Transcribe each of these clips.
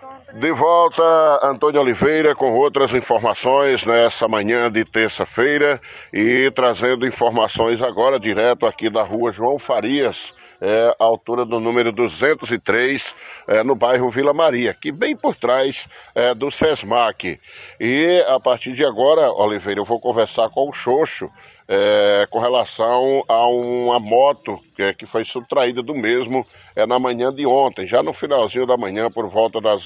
De volta, Antônio Oliveira, com outras informações nessa manhã de terça-feira e trazendo informações agora direto aqui da rua João Farias, à altura do número 203, no bairro Vila Maria, aqui bem por trás do SESMAC. E a partir de agora, Oliveira, eu vou conversar com o Xoxo com relação a uma moto que foi subtraída do mesmo na manhã de ontem, já no finalzinho da manhã, por volta das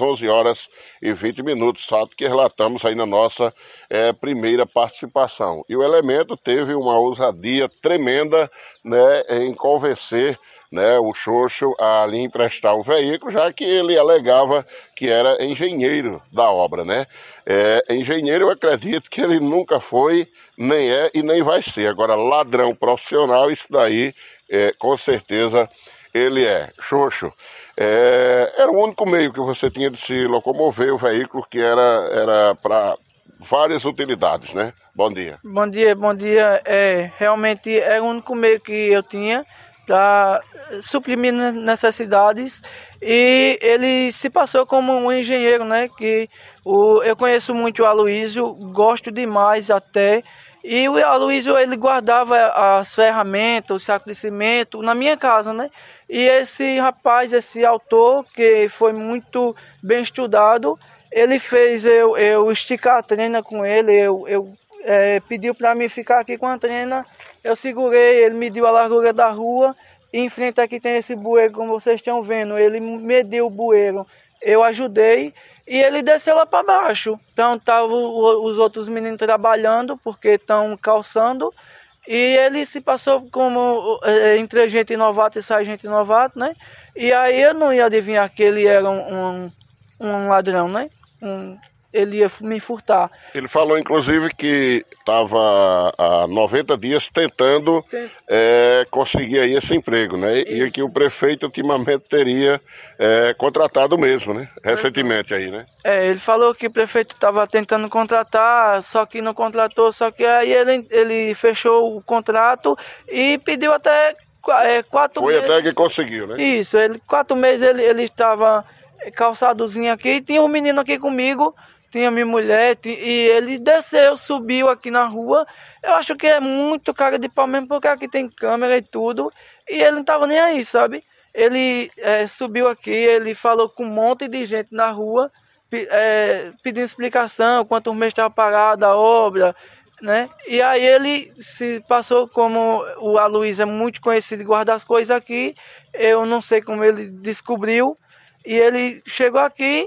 11h20, fato que relatamos aí na nossa primeira participação. E o elemento teve uma ousadia tremenda, né, em convencer, né, o Xoxo a lhe emprestar o veículo, já que ele alegava que era engenheiro da obra, né? Engenheiro, eu acredito que ele nunca foi, nem é e nem vai ser. Agora, ladrão profissional, isso daí, com certeza, ele é. Xoxo, era o único meio que você tinha de se locomover, o veículo que era para várias utilidades, né? Bom dia. Bom dia. Realmente é o único meio que eu tinha para suprir minhas necessidades, e ele se passou como um engenheiro, né? Eu conheço muito o Aloysio, gosto demais até, e o Aloysio, ele guardava as ferramentas, o saco de cimento na minha casa, né? E esse rapaz, esse autor, que foi muito bem estudado, ele fez eu esticar a trena com ele, pediu para mim ficar aqui com a trena, eu segurei, ele mediu a largura da rua, e em frente aqui tem esse bueiro, como vocês estão vendo, ele mediu o bueiro, eu ajudei, e ele desceu lá para baixo. Então estavam os outros meninos trabalhando, porque estão calçando, e ele se passou como entre gente novata e sargento novato, né? E aí eu não ia adivinhar que ele era um ladrão, né? Ele ia me furtar. Ele falou, inclusive, que estava há 90 dias tentando conseguir aí esse emprego, né? Isso. E que o prefeito ultimamente teria contratado mesmo, né? Recentemente aí, né? Ele falou que o prefeito estava tentando contratar, só que não contratou, só que aí ele fechou o contrato e pediu até 4 meses. Foi até que conseguiu, né? Isso, 4 meses ele estava calçadozinho aqui, tinha um menino aqui comigo, tinha minha mulher, e ele desceu, subiu aqui na rua. Eu acho que é muito cara de pau mesmo, porque aqui tem câmera e tudo, e ele não estava nem aí, sabe? Ele subiu aqui, ele falou com um monte de gente na rua, pedindo explicação, quantos meses estava parada a obra, né? E aí ele se passou como o Aloysio é muito conhecido em guardar as coisas aqui, eu não sei como ele descobriu, e ele chegou aqui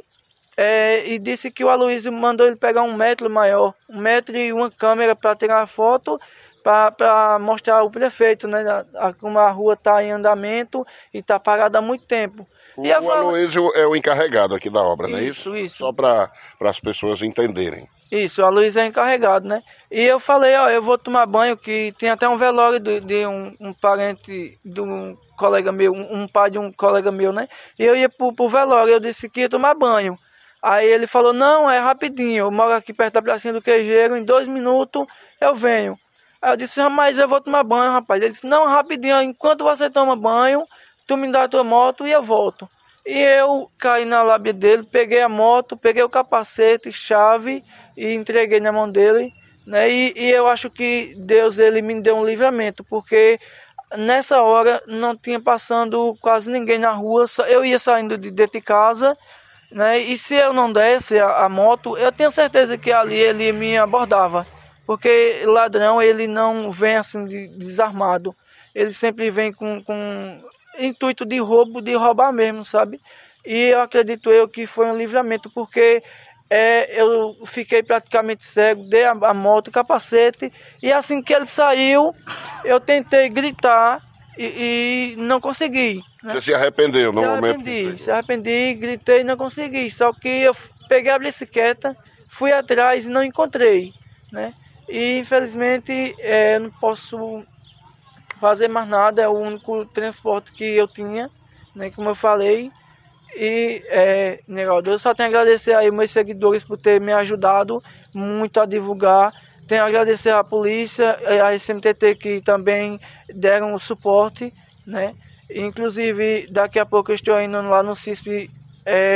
e disse que o Aloysio mandou ele pegar 1 metro maior, 1 metro e uma câmera para tirar a foto, para mostrar ao prefeito, né, como a rua está em andamento e está parada há muito tempo. O Aloysio é o encarregado aqui da obra, não é isso? Isso. Só para as pessoas entenderem. Isso, o Aloysio é encarregado, né? E eu falei, eu vou tomar banho, que tem até um velório de um parente de um colega meu, um pai de um colega meu, né? E eu ia pro velório, eu disse que ia tomar banho. Aí ele falou, não, é rapidinho, eu moro aqui perto da Pracinha do Queijeiro, em 2 minutos eu venho. Aí eu disse, mas eu vou tomar banho, rapaz. Ele disse, não, rapidinho, enquanto você toma banho, tu me dá a tua moto e eu volto. E eu caí na lábia dele, peguei a moto, peguei o capacete, chave e entreguei na mão dele, né? E eu acho que Deus, ele me deu um livramento, porque nessa hora não tinha passando quase ninguém na rua, eu ia saindo de dentro de casa, né? E se eu não desse a moto, eu tenho certeza que ali ele me abordava, porque ladrão, ele não vem assim desarmado, ele sempre vem com intuito de roubo, de roubar mesmo, sabe? E eu acredito que foi um livramento, porque eu fiquei praticamente cego, dei a moto, o capacete, e assim que ele saiu, eu tentei gritar e não consegui, né? Você se arrependeu no momento? Se arrependi, gritei e não consegui, só que eu peguei a bicicleta, fui atrás e não encontrei, né? E infelizmente eu não posso fazer mais nada, é o único transporte que eu tinha, né, como eu falei. E, Negaldo, eu só tenho a agradecer aí meus seguidores por ter me ajudado muito a divulgar. Tenho a agradecer à polícia, a SMTT, que também deram o suporte, né? Inclusive, daqui a pouco eu estou indo lá no CISP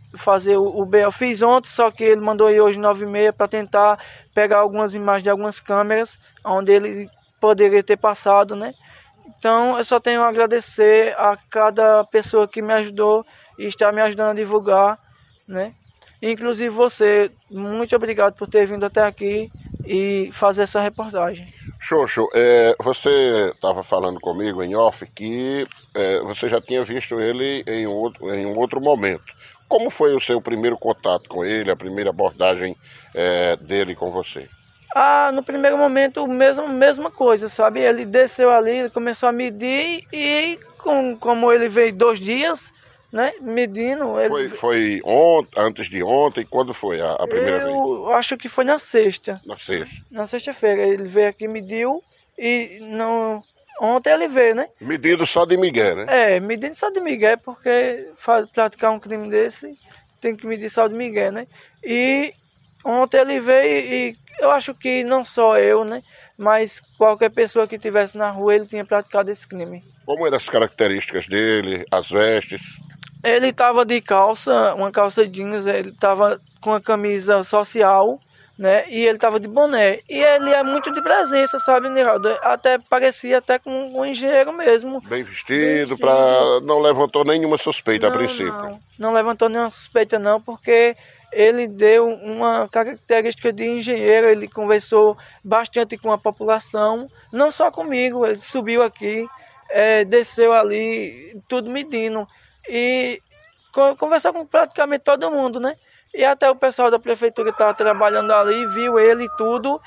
fazer o BO. Eu fiz ontem, só que ele mandou ir hoje 9h30 para tentar pegar algumas imagens de algumas câmeras onde ele poderia ter passado, né? Então eu só tenho a agradecer a cada pessoa que me ajudou e está me ajudando a divulgar, né? Inclusive você, muito obrigado por ter vindo até aqui e fazer essa reportagem. Xoxo, você estava falando comigo em off que você já tinha visto ele em um outro momento. Como foi o seu primeiro contato com ele, a primeira abordagem dele com você? No primeiro momento, mesma coisa, sabe? Ele desceu ali, ele começou a medir e como ele veio 2 dias, né, medindo... Ele... Foi ontem, antes de ontem? Quando foi a primeira vez? Eu acho que foi na sexta. Na sexta? Na sexta-feira. Ele veio aqui, mediu e não... Ontem ele veio, né? Medindo só de migué, né? Medindo só de migué, porque praticar um crime desse tem que medir só de migué, né? E ontem ele veio e eu acho que não só eu, né? Mas qualquer pessoa que estivesse na rua, ele tinha praticado esse crime. Como eram as características dele, as vestes? Ele estava de calça, uma calça jeans, ele estava com a camisa social, né? E ele estava de boné. E ele é muito de presença, sabe, Niraldo? Até parecia até com um engenheiro mesmo. Bem vestido. Não levantou nenhuma suspeita a princípio. Não levantou nenhuma suspeita não, porque ele deu uma característica de engenheiro, ele conversou bastante com a população, não só comigo, ele subiu aqui, desceu ali, tudo medindo. E conversou com praticamente todo mundo, né? E até o pessoal da prefeitura estava trabalhando ali, viu ele e tudo.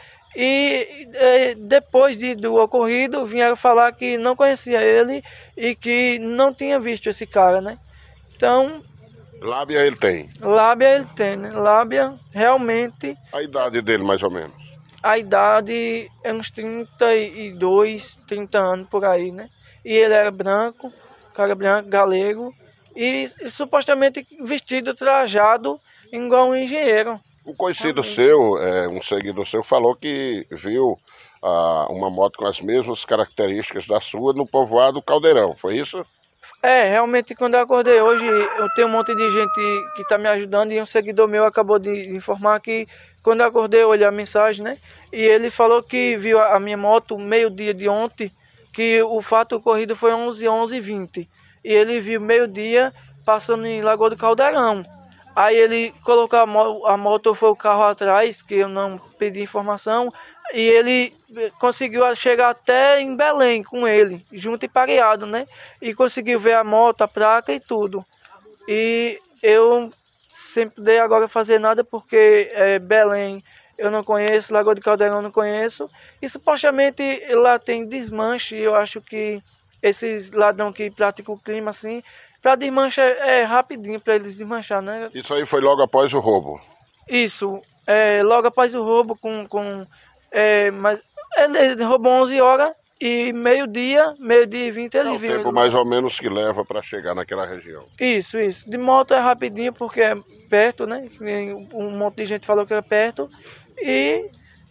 E depois do ocorrido, vieram falar que não conhecia ele e que não tinha visto esse cara, né? Então... Lábia ele tem? Lábia ele tem, né? Lábia, realmente... A idade dele, mais ou menos? A idade é uns 32, 30 anos por aí, né? E ele era branco, cara branco, galego. E supostamente vestido, trajado, igual um engenheiro. Um conhecido seu, um seguidor seu, falou que viu uma moto com as mesmas características da sua no povoado Caldeirão, foi isso? Realmente quando eu acordei hoje, eu tenho um monte de gente que está me ajudando e um seguidor meu acabou de informar que quando eu acordei eu olhei a mensagem, né? E ele falou que viu a minha moto meio-dia de ontem, que o fato ocorrido foi 11h20. E ele viu meio-dia passando em Lagoa do Caldeirão. Aí ele colocou a moto, foi o carro atrás, que eu não pedi informação, e ele conseguiu chegar até em Belém com ele, junto e pareado, né? E conseguiu ver a moto, a placa e tudo. E eu sempre dei agora fazer nada porque Belém eu não conheço, Lagoa do Caldeirão eu não conheço. E supostamente lá tem desmanche, eu acho que esses ladrão que praticam o crime assim, para desmanchar rapidinho para eles desmanchar, né? Isso aí foi logo após o roubo? Isso, logo após o roubo, mas ele roubou 11 horas e meio-dia e 20 ele viu. É o tempo mais ou menos que leva para chegar naquela região. Isso. De moto é rapidinho porque é perto, né? Um monte de gente falou que era perto. E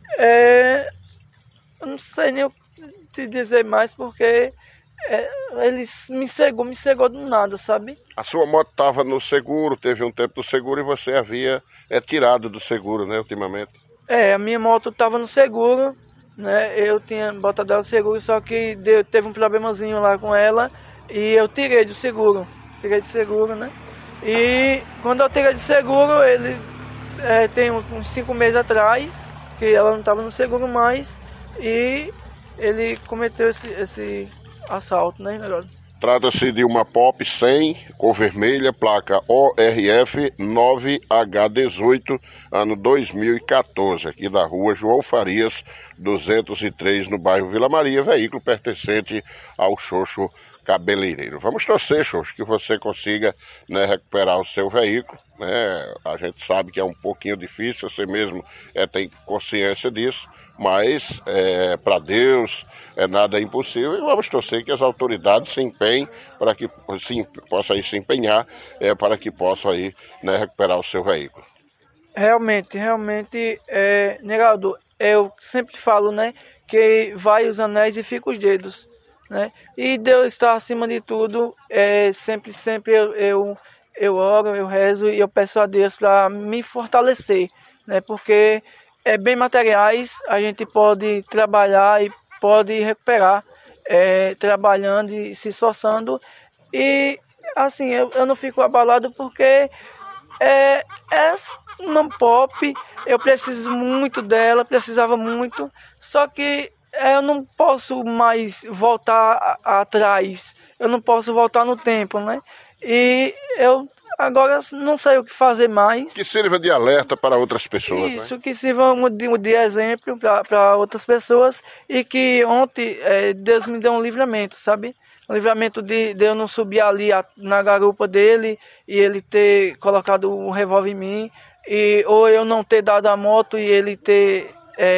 eu não sei nem o que te dizer mais porque... ele me cegou do nada, sabe? A sua moto estava no seguro, teve um tempo no seguro e você havia tirado do seguro, né, ultimamente? A minha moto estava no seguro, né? Eu tinha botado ela no seguro, só que teve um problemazinho lá com ela e eu tirei do seguro, né? E quando eu tirei do seguro, ele tem uns 5 meses atrás, que ela não estava no seguro mais e ele cometeu esse assalto, né, Nerado? Trata-se de uma Pop 100, cor vermelha, placa ORF 9H18, ano 2014, aqui da rua João Farias, 203, no bairro Vila Maria, veículo pertencente ao Xoxo Cabeleireiro. Vamos torcer, Xoxo, que você consiga, né, recuperar o seu veículo, né? A gente sabe que é um pouquinho difícil, você mesmo tem consciência disso, mas para Deus nada é impossível e vamos torcer que as autoridades se empenhem para que possa aí se empenhar para que possa aí, né, recuperar o seu veículo. Realmente, Neraldo, eu sempre falo, né, que vai os anéis e fica os dedos, né? E Deus está acima de tudo. Sempre eu oro, eu rezo e eu peço a Deus para me fortalecer, né? Porque bem materiais a gente pode trabalhar e pode recuperar trabalhando e se esforçando. E assim, eu não fico abalado porque não pop, eu preciso muito dela, precisava muito, só que eu não posso mais voltar atrás, eu não posso voltar no tempo, né? E eu agora não sei o que fazer mais. Que sirva de alerta para outras pessoas. Isso, né? que sirva de exemplo para outras pessoas e que ontem Deus me deu um livramento, sabe? Um livramento de eu não subir ali na garupa dele e ele ter colocado um revólver em mim, ou eu não ter dado a moto e ele ter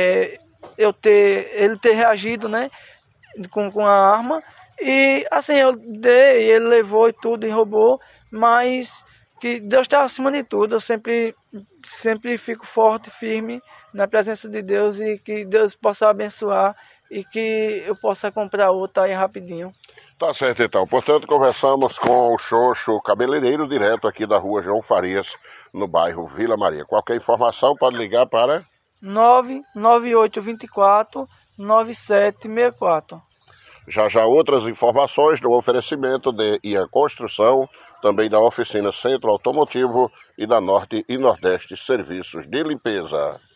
reagido, né, com a arma. E assim, eu dei, ele levou e tudo, e roubou, mas que Deus está acima de tudo. Eu sempre fico forte, firme na presença de Deus e que Deus possa abençoar e que eu possa comprar outra aí rapidinho. Tá certo, então. Portanto, conversamos com o Xoxo cabeleireiro, direto aqui da rua João Farias, no bairro Vila Maria. Qualquer informação pode ligar para 99824-9764. Já outras informações no oferecimento de Ian Construção, também da oficina Centro Automotivo e da Norte e Nordeste Serviços de Limpeza.